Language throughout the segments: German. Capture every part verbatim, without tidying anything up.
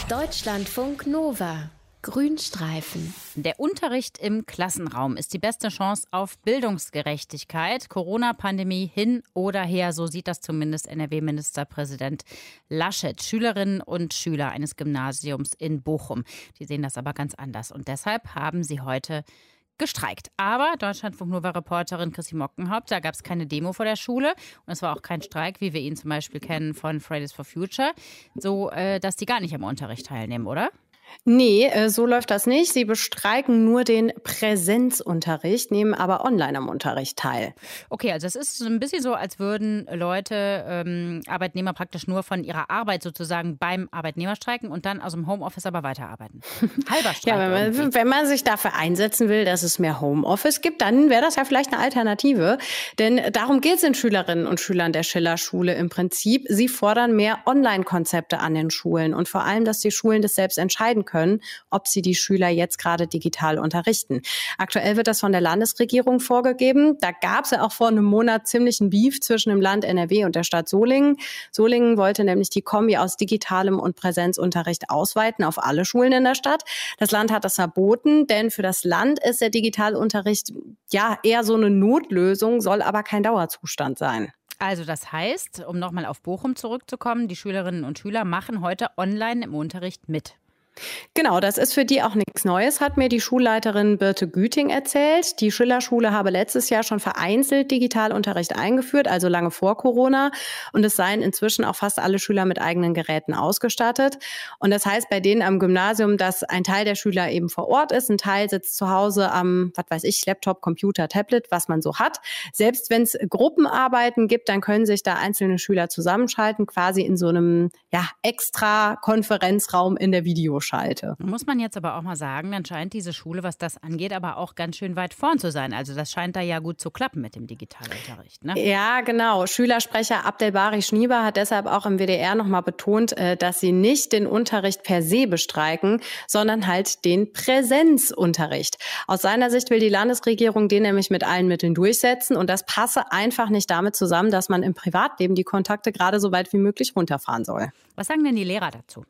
Deutschlandfunk Nova. Grünstreifen. Der Unterricht im Klassenraum ist die beste Chance auf Bildungsgerechtigkeit. Corona-Pandemie hin oder her, so sieht das zumindest N R W-Ministerpräsident Laschet. Schülerinnen und Schüler eines Gymnasiums in Bochum, die sehen das aber ganz anders. Und deshalb haben sie heute gestreikt. Aber Deutschlandfunk Nova-Reporterin Chrissy Mockenhaupt, da gab es keine Demo vor der Schule und es war auch kein Streik, wie wir ihn zum Beispiel kennen von Fridays for Future, so äh, dass die gar nicht am Unterricht teilnehmen, oder? Nee, so läuft das nicht. Sie bestreiken nur den Präsenzunterricht, nehmen aber online am Unterricht teil. Okay, also es ist so ein bisschen so, als würden Leute, ähm, Arbeitnehmer praktisch nur von ihrer Arbeit sozusagen beim Arbeitnehmer streiken und dann aus dem Homeoffice aber weiterarbeiten. Halber Streik. Ja, wenn man, wenn man sich dafür einsetzen will, dass es mehr Homeoffice gibt, dann wäre das ja vielleicht eine Alternative. Denn darum geht es den Schülerinnen und Schülern der Schiller-Schule im Prinzip. Sie fordern mehr Online-Konzepte an den Schulen und vor allem, dass die Schulen das selbst entscheiden können, ob sie die Schüler jetzt gerade digital unterrichten. Aktuell wird das von der Landesregierung vorgegeben. Da gab es ja auch vor einem Monat ziemlichen Beef zwischen dem Land N R W und der Stadt Solingen. Solingen wollte nämlich die Kombi aus digitalem und Präsenzunterricht ausweiten auf alle Schulen in der Stadt. Das Land hat das verboten, denn für das Land ist der Digitalunterricht ja eher so eine Notlösung, soll aber kein Dauerzustand sein. Also das heißt, um nochmal auf Bochum zurückzukommen, die Schülerinnen und Schüler machen heute online im Unterricht mit. Genau, das ist für die auch nichts Neues, hat mir die Schulleiterin Birte Güting erzählt. Die Schiller-Schule habe letztes Jahr schon vereinzelt Digitalunterricht eingeführt, also lange vor Corona. Und es seien inzwischen auch fast alle Schüler mit eigenen Geräten ausgestattet. Und das heißt bei denen am Gymnasium, dass ein Teil der Schüler eben vor Ort ist, ein Teil sitzt zu Hause am, was weiß ich, Laptop, Computer, Tablet, was man so hat. Selbst wenn es Gruppenarbeiten gibt, dann können sich da einzelne Schüler zusammenschalten, quasi in so einem ja, extra Konferenzraum in der Videoschalte. Muss man jetzt aber auch mal sagen, dann scheint diese Schule, was das angeht, aber auch ganz schön weit vorn zu sein. Also das scheint da ja gut zu klappen mit dem Digitalunterricht, ne? Ja, genau. Schülersprecher Abdelbari Schnieber hat deshalb auch im W D R nochmal betont, dass sie nicht den Unterricht per se bestreiken, sondern halt den Präsenzunterricht. Aus seiner Sicht will die Landesregierung den nämlich mit allen Mitteln durchsetzen und das passe einfach nicht damit zusammen, dass man im Privatleben die Kontakte gerade so weit wie möglich runterfahren soll. Was sagen denn die Lehrer dazu?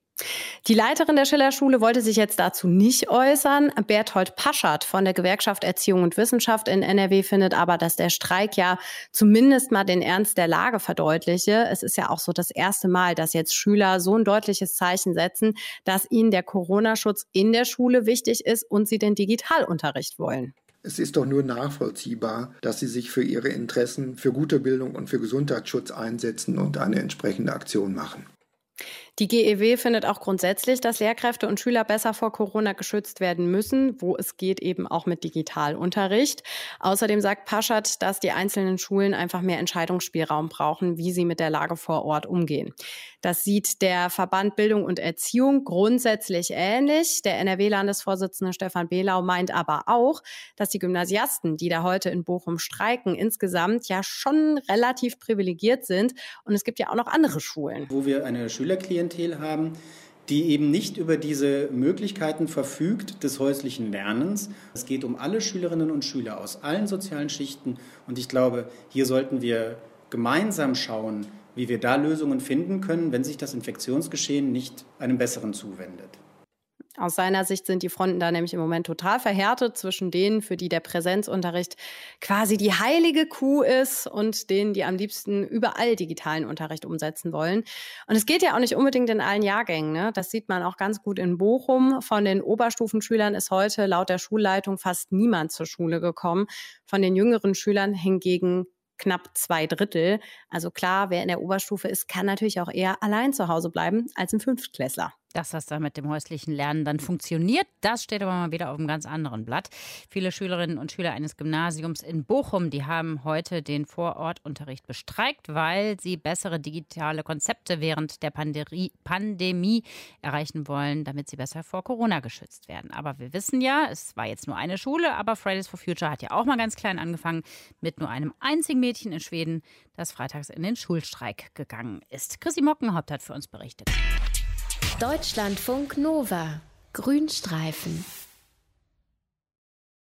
Die Leiterin der Schiller-Schule wollte sich jetzt dazu nicht äußern. Berthold Paschert von der Gewerkschaft Erziehung und Wissenschaft in N R W findet aber, dass der Streik ja zumindest mal den Ernst der Lage verdeutliche. Es ist ja auch so das erste Mal, dass jetzt Schüler so ein deutliches Zeichen setzen, dass ihnen der Corona-Schutz in der Schule wichtig ist und sie den Digitalunterricht wollen. Es ist doch nur nachvollziehbar, dass sie sich für ihre Interessen, für gute Bildung und für Gesundheitsschutz einsetzen und eine entsprechende Aktion machen. Die G E W findet auch grundsätzlich, dass Lehrkräfte und Schüler besser vor Corona geschützt werden müssen, wo es geht eben auch mit Digitalunterricht. Außerdem sagt Paschert, dass die einzelnen Schulen einfach mehr Entscheidungsspielraum brauchen, wie sie mit der Lage vor Ort umgehen. Das sieht der Verband Bildung und Erziehung grundsätzlich ähnlich. Der N R W-Landesvorsitzende Stefan Behlau meint aber auch, dass die Gymnasiasten, die da heute in Bochum streiken, insgesamt ja schon relativ privilegiert sind. Und es gibt ja auch noch andere Schulen, wo wir eine Schülerklientel haben, die eben nicht über diese Möglichkeiten verfügt des häuslichen Lernens. Es geht um alle Schülerinnen und Schüler aus allen sozialen Schichten. Und ich glaube, hier sollten wir gemeinsam schauen, wie wir da Lösungen finden können, wenn sich das Infektionsgeschehen nicht einem besseren zuwendet. Aus seiner Sicht sind die Fronten da nämlich im Moment total verhärtet zwischen denen, für die der Präsenzunterricht quasi die heilige Kuh ist und denen, die am liebsten überall digitalen Unterricht umsetzen wollen. Und es geht ja auch nicht unbedingt in allen Jahrgängen, ne? Das sieht man auch ganz gut in Bochum. Von den Oberstufenschülern ist heute laut der Schulleitung fast niemand zur Schule gekommen. Von den jüngeren Schülern hingegen knapp zwei Drittel. Also klar, wer in der Oberstufe ist, kann natürlich auch eher allein zu Hause bleiben als ein Fünftklässler. Dass das da mit dem häuslichen Lernen dann funktioniert, das steht aber mal wieder auf einem ganz anderen Blatt. Viele Schülerinnen und Schüler eines Gymnasiums in Bochum, die haben heute den Vorortunterricht bestreikt, weil sie bessere digitale Konzepte während der Pandemie, Pandemie erreichen wollen, damit sie besser vor Corona geschützt werden. Aber wir wissen ja, es war jetzt nur eine Schule, aber Fridays for Future hat ja auch mal ganz klein angefangen mit nur einem einzigen Mädchen in Schweden, das freitags in den Schulstreik gegangen ist. Chrissy Mockenhaupt hat für uns berichtet. Deutschlandfunk Nova. Grünstreifen.